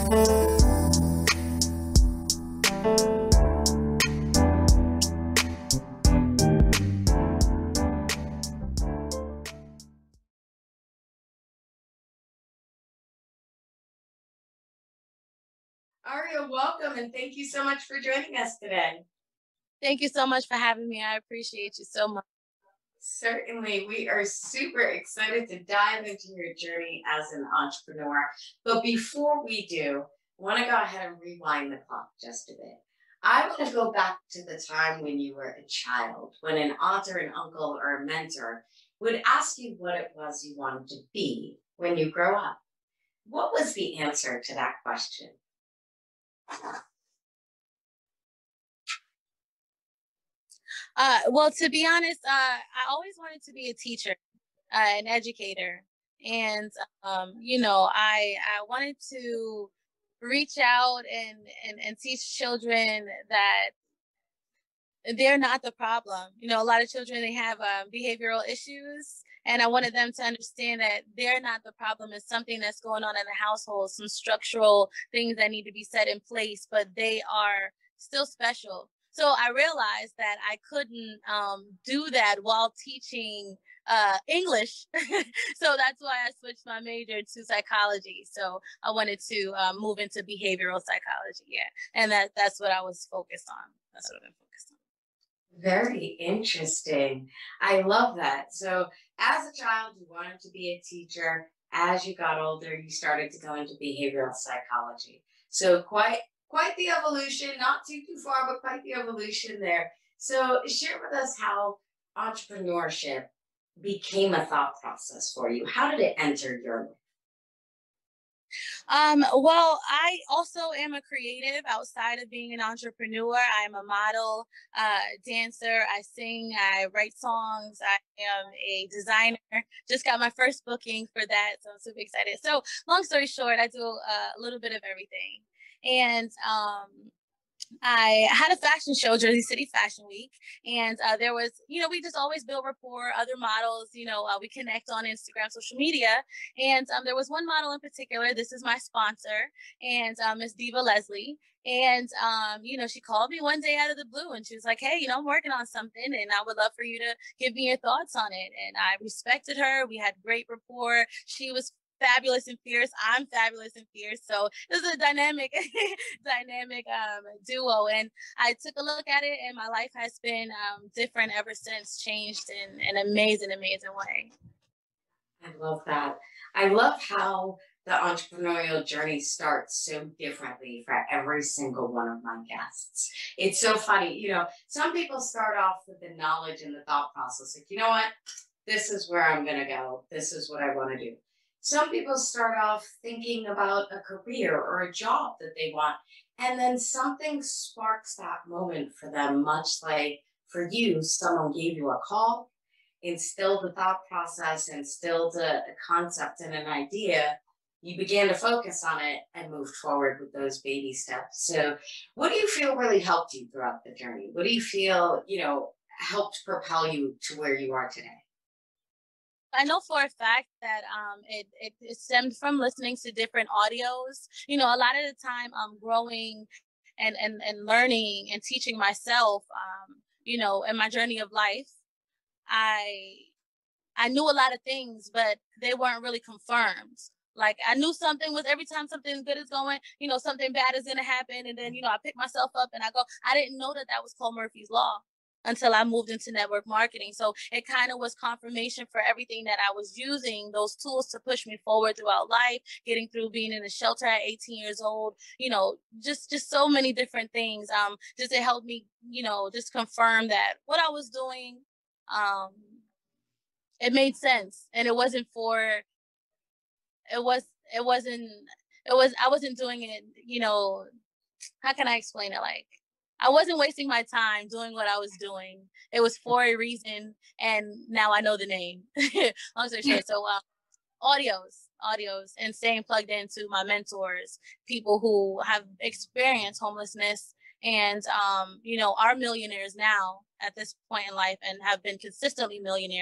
Aria, welcome and thank you so much for joining us today. Thank you so much for having me. I appreciate you so much. Certainly, we are super excited to dive into your journey as an entrepreneur. But before we do, I want to go ahead and rewind the clock just a bit. I want to go back to the time when you were a child, when an aunt or an uncle or a mentor would ask you what it was you wanted to be when you grow up. What was the answer to that question? Well, to be honest, I always wanted to be a teacher, an educator, and I wanted to reach out and teach children that they're not the problem. You know, a lot of children, they have behavioral issues, and I wanted them to understand that they're not the problem. It's something that's going on in the household, some structural things that need to be set in place, but they are still special. So I realized that I couldn't do that while teaching English. So that's why I switched my major to psychology. So I wanted to move into behavioral psychology. Yeah. And that's what I was focused on. That's what I've been focused on. Very interesting. I love that. So, as a child, you wanted to be a teacher. As you got older, you started to go into behavioral psychology. So, quite the evolution. Not too far, but quite the evolution there. So, share with us how entrepreneurship became a thought process for you. How did it enter your life? Well, I also am a creative outside of being an entrepreneur. I'm a model, dancer. I sing, I write songs. I am a designer. Just got my first booking for that. So I'm super excited. So long story short, I do a little bit of everything. And I had a fashion show, Jersey City Fashion Week, and there was, we just always build rapport. Other models, we connect on Instagram, social media, and there was one model in particular. This is my sponsor, and Miss Diva Leslie. And she called me one day out of the blue, and she was like, "Hey, I'm working on something, and I would love for you to give me your thoughts on it." And I respected her. We had great rapport. She was fabulous and fierce. I'm fabulous and fierce. So it was a dynamic, dynamic duo. And I took a look at it, and my life has been different ever since, changed in an amazing, amazing way. I love that. I love how the entrepreneurial journey starts so differently for every single one of my guests. It's so funny. Some people start off with the knowledge and the thought process, like, you know what? This is where I'm going to go. This is what I want to do. Some people start off thinking about a career or a job that they want, and then something sparks that moment for them, much like for you, someone gave you a call, instilled the thought process, instilled a concept and an idea. You began to focus on it and moved forward with those baby steps. So, what do you feel really helped you throughout the journey? What do you feel, helped propel you to where you are today? I know for a fact that it stemmed from listening to different audios. A lot of the time I'm growing and learning and teaching myself, in my journey of life. I I knew a lot of things, but they weren't really confirmed. Like I knew something was every time something good is going, something bad is gonna happen, and then I pick myself up and I go. I didn't know that that was Cole Murphy's law until I moved into network marketing. So it kind of was confirmation for everything that I was using those tools to push me forward throughout life, getting through being in a shelter at 18 years old, just so many different things. Just to help me, just confirm that what I was doing, um, it made sense. And it was, it wasn't, I wasn't doing it, how can I explain it? Like, I wasn't wasting my time doing what I was doing. It was for a reason, and now I know the name. Long story short, so audios, and staying plugged into my mentors, people who have experienced homelessness, and are millionaires now at this point in life, and have been consistently millionaires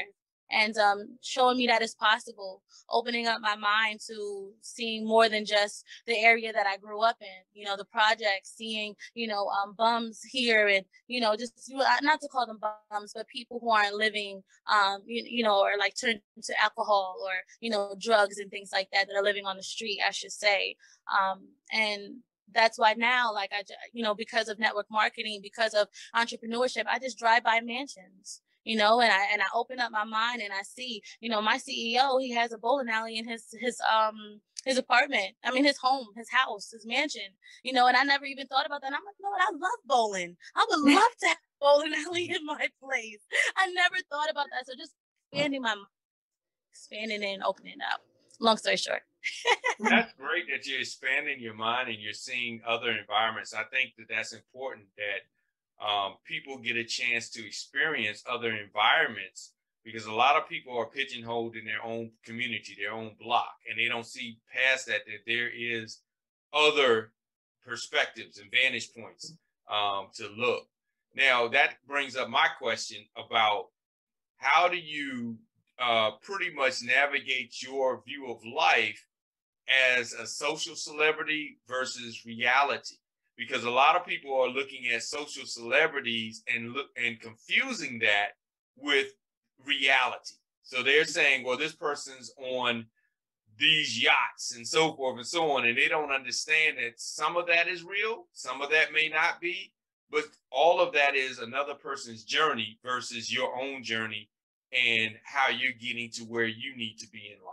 and showing me that it's possible, opening up my mind to seeing more than just the area that I grew up in, you know, the projects, seeing, you know, bums here, and, you know, just not to call them bums, but people who aren't living, you know, or like turned to alcohol or, you know, drugs and things like that, that are living on the street, I should say. And that's why now, like, you know, because of network marketing, because of entrepreneurship, I just drive by mansions, you know, and I open up my mind and I see, you know, my CEO, he has a bowling alley in his apartment. I mean, his home, his house, his mansion, you know, and I never even thought about that. And I'm like, no, I love bowling. I would love to have a bowling alley in my place. I never thought about that. So just expanding my mind, expanding it and opening it up. Long story short. That's great that you're expanding your mind and you're seeing other environments. I think that that's important, that people get a chance to experience other environments, because a lot of people are pigeonholed in their own community, their own block, and they don't see past that, that there is other perspectives and vantage points to look. Now, that brings up my question about how do you pretty much navigate your view of life as a social celebrity versus reality, because a lot of people are looking at social celebrities and confusing that with reality. So they're saying, well, this person's on these yachts and so forth and so on, and they don't understand that some of that is real, some of that may not be, but all of that is another person's journey versus your own journey and how you're getting to where you need to be in life.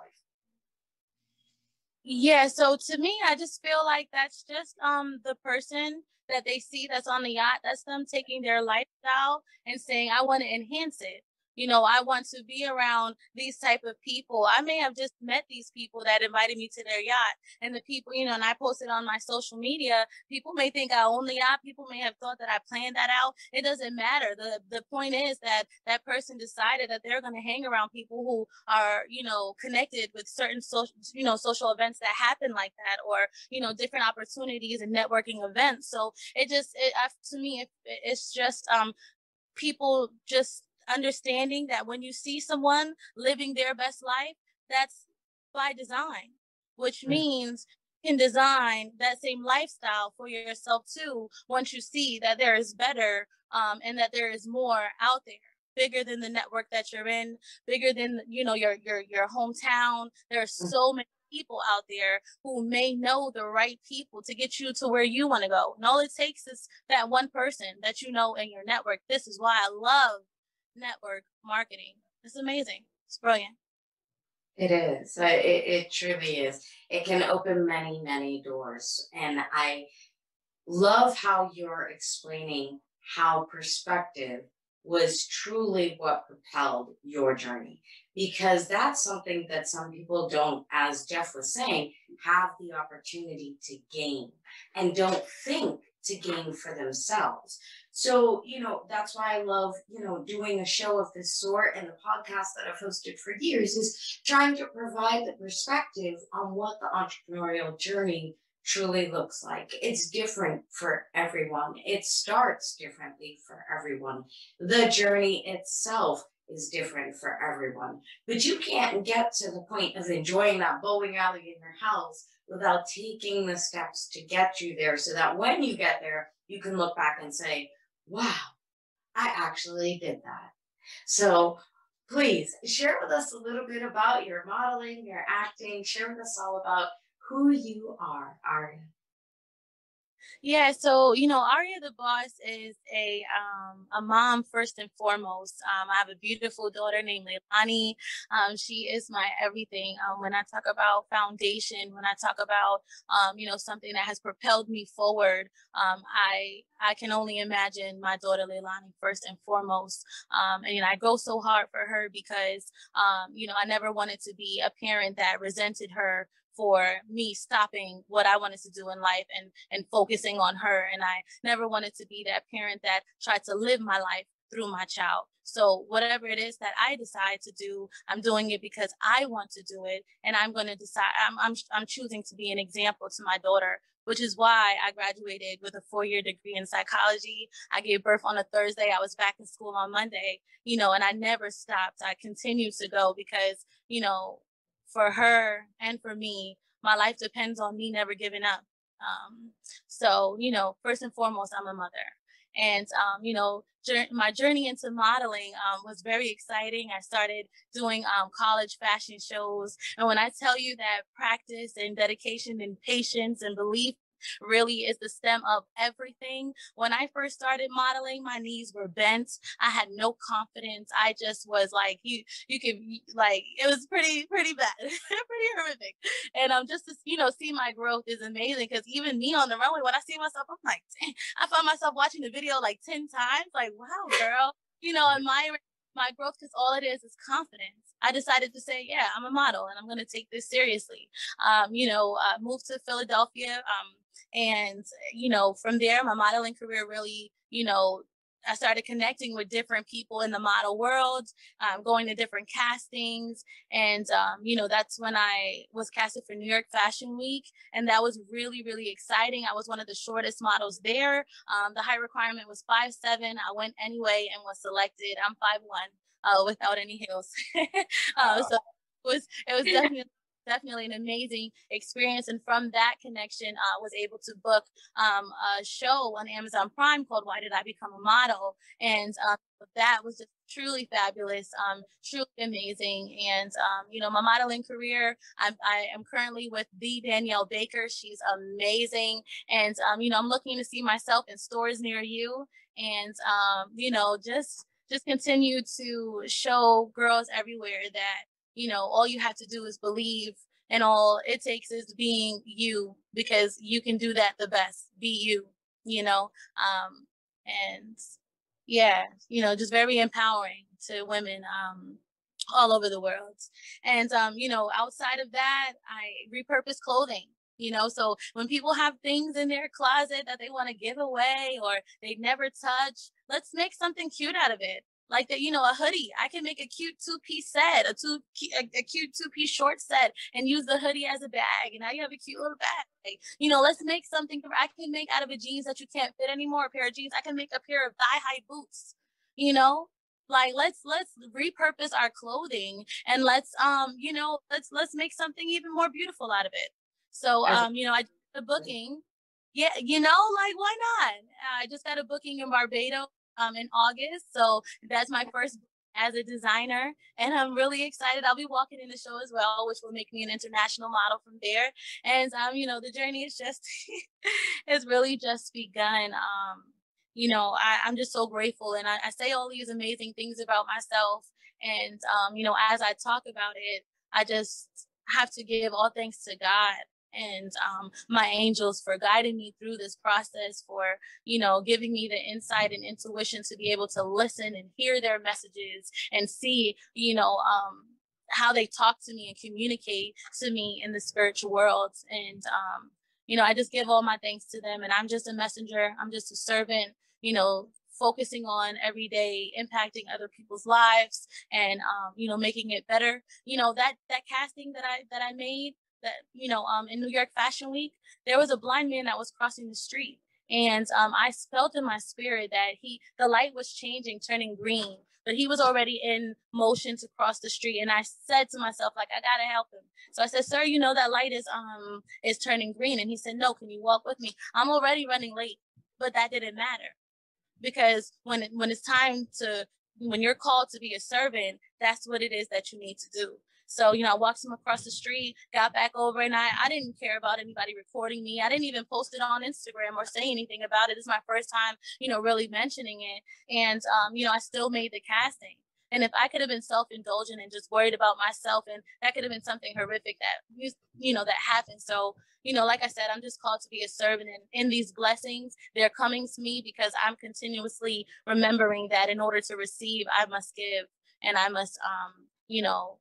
Yeah, so to me, I just feel like that's just the person that they see that's on the yacht. That's them taking their lifestyle and saying, I want to enhance it. You know, I want to be around these type of people. I may have just met these people that invited me to their yacht, and the people, you know, and I posted on my social media. People may think I own the yacht. People may have thought that I planned that out. It doesn't matter. The point is that that person decided that they're going to hang around people who are, you know, connected with certain social, you know, social events that happen like that, or, you know, different opportunities and networking events. So to me, it's just people just understanding that when you see someone living their best life, that's by design, which means you can design that same lifestyle for yourself too, once you see that there is better, and that there is more out there, bigger than the network that you're in, bigger than, you know, your hometown. There are so many people out there who may know the right people to get you to where you want to go. And all it takes is that one person that you know in your network. This is why I love network marketing. It's amazing. It's brilliant. It is. It truly is. It can open many, many doors. And I love how you're explaining how perspective was truly what propelled your journey, because that's something that some people don't, as Jeff was saying, have the opportunity to gain and don't think to gain for themselves. So, you know, that's why I love, you know, doing a show of this sort, and the podcast that I've hosted for years is trying to provide the perspective on what the entrepreneurial journey truly looks like. It's different for everyone. It starts differently for everyone. The journey itself is different for everyone. But you can't get to the point of enjoying that bowling alley in your house without taking the steps to get you there, so that when you get there, you can look back and say, wow, I actually did that. So please share with us a little bit about your modeling, your acting. Share with us all about who you are, Aria. Yeah, so you know, Aria the Boss is a mom first and foremost. I have a beautiful daughter named Leilani. She is my everything. When I talk about foundation, when I talk about you know, something that has propelled me forward, I can only imagine my daughter Leilani first and foremost. And you know, I go so hard for her because you know, I never wanted to be a parent that resented her for me stopping what I wanted to do in life and focusing on her. And I never wanted to be that parent that tried to live my life through my child. So whatever it is that I decide to do, I'm doing it because I want to do it, and I'm going to decide. I'm choosing to be an example to my daughter, which is why I graduated with a 4-year degree in psychology. I gave birth on a Thursday. I was back in school on Monday, and I never stopped. I continued to go because, for her and for me, my life depends on me never giving up. So, first and foremost, I'm a mother. And, my journey into modeling was very exciting. I started doing college fashion shows. And when I tell you that practice and dedication and patience and belief really is the stem of everything. When I first started modeling, my knees were bent. I had no confidence. I just was like, you could like, it was pretty bad, pretty horrific. And just to, see my growth is amazing, because even me on the runway, when I see myself, I'm like, dang, I found myself watching the video like 10 times, like, wow, girl, admiring my growth, because all it is confidence. I decided to say, yeah, I'm a model and I'm going to take this seriously. Moved to Philadelphia. And, from there, my modeling career really, I started connecting with different people in the model world, going to different castings. And, that's when I was casted for New York Fashion Week. And that was really, really exciting. I was one of the shortest models there. The height requirement was 5'7". I went anyway and was selected. I'm 5'1", without any heels. So it was definitely an amazing experience. And from that connection, I was able to book a show on Amazon Prime called Why Did I Become a Model? And that was just truly fabulous, truly amazing. And, my modeling career, I am currently with the Danielle Baker. She's amazing. And, I'm looking to see myself in stores near you. And, just continue to show girls everywhere that, all you have to do is believe, and all it takes is being you, because you can do that the best. Be you, and yeah, just very empowering to women all over the world. And, outside of that, I repurpose clothing. So when people have things in their closet that they want to give away or they never touch, let's make something cute out of it. Like that, a hoodie. I can make a cute 2-piece set, a cute 2-piece short set, and use the hoodie as a bag. And now you have a cute little bag. Let's make something. I can make out of a jeans that you can't fit anymore, a pair of jeans. I can make a pair of thigh-high boots. Like let's repurpose our clothing, and let's make something even more beautiful out of it. So I did a booking. Yeah, like why not? I just got a booking in Barbados in August. So that's my first as a designer, and I'm really excited. I'll be walking in the show as well, which will make me an international model from there. And the journey is just it's really just begun. I'm just so grateful, and I say all these amazing things about myself. And as I talk about it, I just have to give all thanks to God and my angels for guiding me through this process, for giving me the insight and intuition to be able to listen and hear their messages and see how they talk to me and communicate to me in the spiritual world. And I just give all my thanks to them, and I'm just a messenger. I'm just a servant, focusing on every day impacting other people's lives and making it better. That casting that I made, that in New York Fashion Week, there was a blind man that was crossing the street, and I felt in my spirit that the light was changing, turning green, but he was already in motion to cross the street. And I said to myself, like, I gotta help him. So I said, sir, that light is turning green. And he said, no, can you walk with me? I'm already running late. But that didn't matter, because when it's time when you're called to be a servant, that's what it is that you need to do. So, I walked him across the street, got back over, and I didn't care about anybody recording me. I didn't even post it on Instagram or say anything about it. It's my first time, really mentioning it. And, I still made the casting. And if I could have been self-indulgent and just worried about myself, and that could have been something horrific that, that happened. So, like I said, I'm just called to be a servant, and in these blessings, they're coming to me because I'm continuously remembering that in order to receive, I must give, and I must,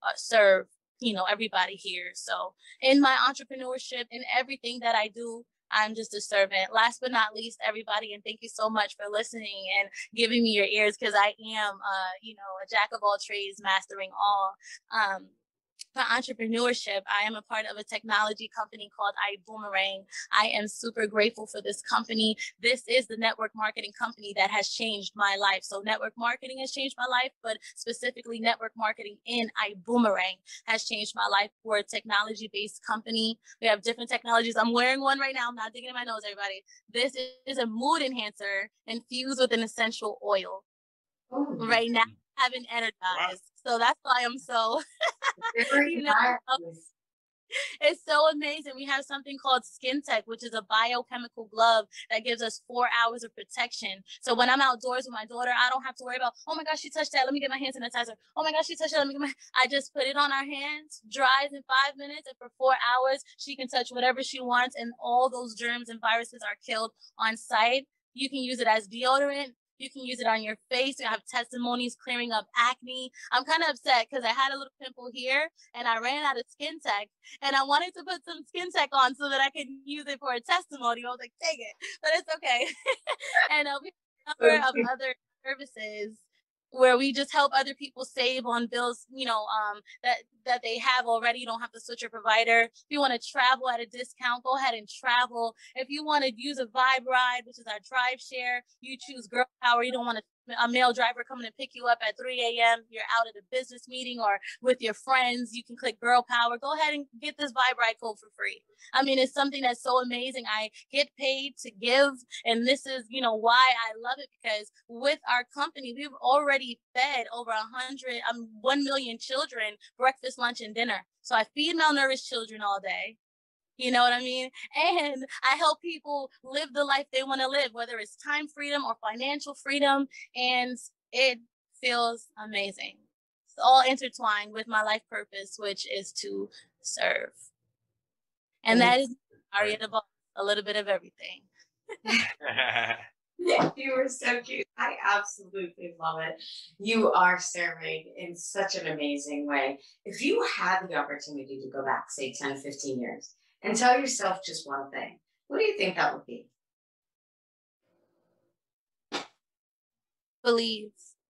serve, everybody here. So in my entrepreneurship, in everything that I do, I'm just a servant. Last but not least, everybody, and thank you so much for listening and giving me your ears, because I am, a jack of all trades, mastering all. For entrepreneurship, I am a part of a technology company called iBoomerang. I am super grateful for this company. This is the network marketing company that has changed my life. So network marketing has changed my life, but specifically network marketing in iBoomerang has changed my life. We're a technology-based company. We have different technologies. I'm wearing one right now. I'm not digging in my nose, everybody. This is a mood enhancer infused with an essential oil. Oh, right now, I haven't energized. Wow. So that's why I'm so, it's so amazing. We have something called Skin Tech, which is a biochemical glove that gives us 4 hours of protection. So when I'm outdoors with my daughter, I don't have to worry about, oh my gosh, she touched that. Let me get my hand sanitizer. Oh my gosh, she touched that. Let me get my, I just put it on our hands, dries in 5 minutes, and for 4 hours, she can touch whatever she wants, and all those germs and viruses are killed on site. You can use it as deodorant. You can use it on your face. You have testimonies clearing up acne. I'm kind of upset because I had a little pimple here and I ran out of Skin Tech, and I wanted to put some Skin Tech on so that I could use it for a testimony. I was like, take it, but it's okay. And we have a number of other services where we just help other people save on bills, that they have already. You don't have to switch your provider. If you want to travel at a discount, go ahead and travel. If you want to use a Vibe Ride, which is our drive share, you choose Girl Power. You don't want a male driver coming to pick you up at 3 a.m. You're out at a business meeting or with your friends. You can click Girl Power. Go ahead and get this Vibe Ride code for free. I mean, it's something that's so amazing. I get paid to give. And this is, why I love it, because with our company, we've already fed over 1 million children breakfast, lunch, and dinner. So I feed malnourished children all day. You know what I mean? And I help people live the life they want to live, whether it's time freedom or financial freedom. And it feels amazing. It's all intertwined with my life purpose, which is to serve. And that is Aria DeVos, a little bit of everything. You were so cute. I absolutely love it. You are serving in such an amazing way. If you had the opportunity to go back, say 10, 15 years, and tell yourself just one thing, what do you think that would be? Believe.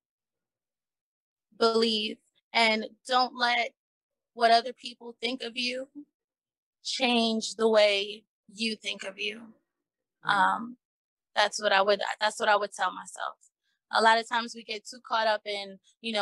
Believe. And don't let what other people think of you change the way you think of you. That's what I would tell myself. A lot of times we get too caught up in,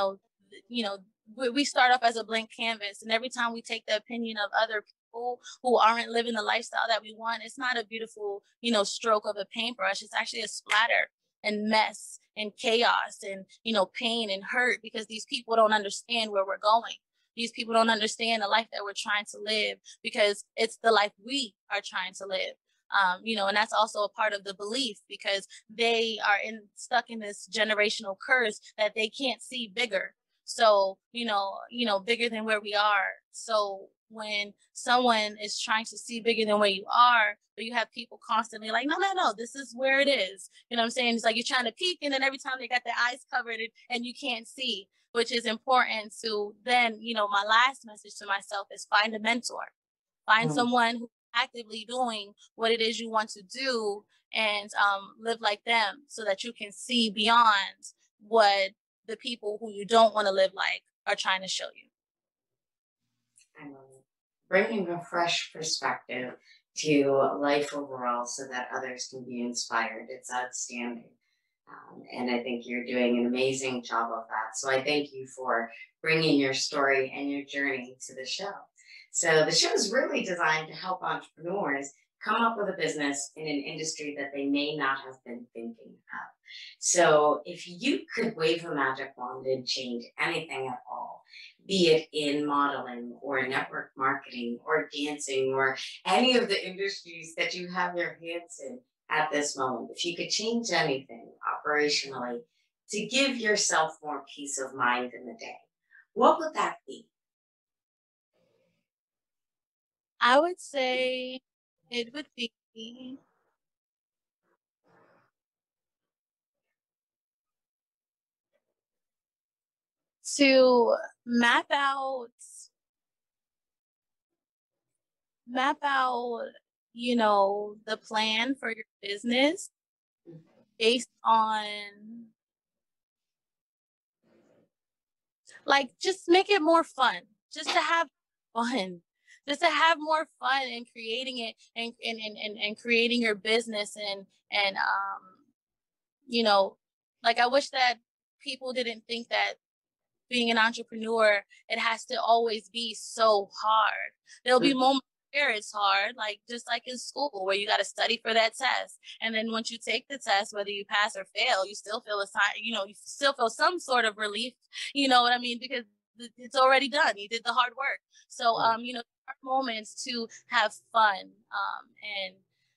we start off as a blank canvas, and every time we take the opinion of other people who aren't living the lifestyle that we want, it's not a beautiful, stroke of a paintbrush. It's actually a splatter and mess and chaos and, pain and hurt, because these people don't understand where we're going. These people don't understand the life that we're trying to live, because it's the life we are trying to live. And that's also a part of the belief, because they are stuck in this generational curse that they can't see bigger. So, bigger than where we are. So when someone is trying to see bigger than where you are, but you have people constantly like, no, this is where it is. You know what I'm saying? It's like you're trying to peek, and then every time they got their eyes covered and you can't see, which is important to then, my last message to myself is find a mentor. Find someone who actively doing what it is you want to do, and live like them, so that you can see beyond what the people who you don't want to live like are trying to show you. I love it. Bringing a fresh perspective to life overall so that others can be inspired. It's outstanding. And I think you're doing an amazing job of that. So I thank you for bringing your story and your journey to the show. So the show is really designed to help entrepreneurs come up with a business in an industry that they may not have been thinking of. So if you could wave a magic wand and change anything at all, be it in modeling or network marketing or dancing or any of the industries that you have your hands in at this moment, if you could change anything operationally to give yourself more peace of mind in the day, what would that be? I would say it would be to map out you know, the plan for your business based on, like, just make it more fun, just to have fun, just to have more fun in creating it, and creating your business, and you know, like, I wish that people didn't think that being an entrepreneur, it has to always be so hard. There'll be moments where it's hard, like just like in school, where you got to study for that test. And then once you take the test, whether you pass or fail, you still feel you still feel some sort of relief, you know what I mean? Because it's already done. You did the hard work. So, you know, there are moments to have fun. And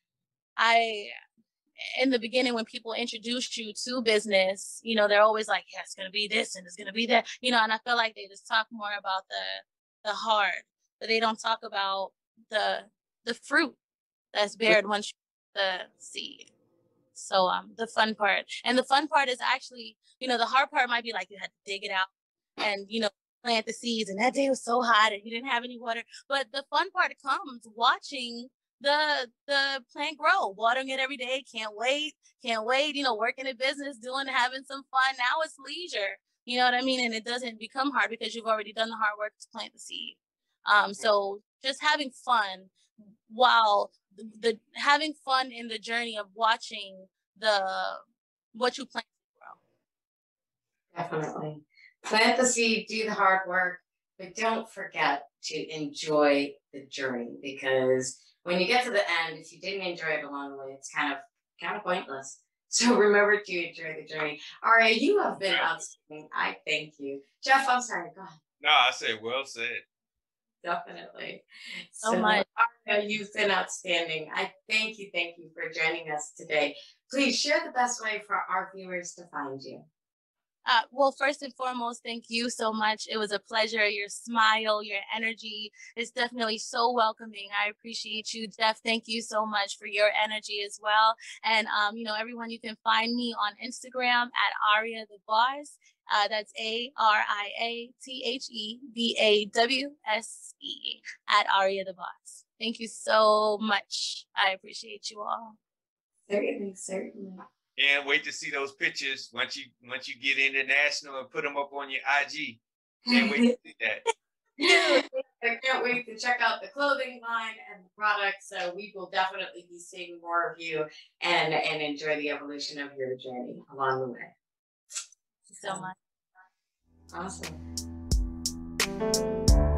I, in the beginning, when people introduce you to business, you know, they're always like, yeah, it's going to be this and it's going to be that, you know, and I feel like they just talk more about the hard, but they don't talk about the fruit that's bared once you plant the seed. So the fun part, and the fun part is actually, you know, the hard part might be like you had to dig it out and, you know, plant the seeds, and that day was so hot and you didn't have any water. But the fun part comes watching the plant grow, watering it every day. Can't wait, you know, working in business, having some fun. Now it's leisure, you know what I mean? And it doesn't become hard because you've already done the hard work to plant the seed. So just having fun, while the having fun in the journey of watching the what you plant to grow. Definitely. Plant the seed, do the hard work, but don't forget to enjoy the journey, because when you get to the end, if you didn't enjoy it along the way, it's kind of pointless. So remember to enjoy the journey. Aria, you have been outstanding. I thank you. Jeff, I'm sorry, go ahead. No, I say well said. Definitely. So much. Aria, you've been outstanding. I thank you for joining us today. Please share the best way for our viewers to find you. Well, first and foremost, thank you so much. It was a pleasure. Your smile, your energy is definitely so welcoming. I appreciate you, Jeff. Thank you so much for your energy as well. And, you know, everyone, you can find me on Instagram at Aria the Boss. That's ARIATHEBAWSE at Aria the Boss. Thank you so much. I appreciate you all. Certainly. Can't wait to see those pictures once you get international and put them up on your IG. Can't wait to see that. I can't wait to check out the clothing line and the products. So we will definitely be seeing more of you and enjoy the evolution of your journey along the way. Thank you so much. Awesome.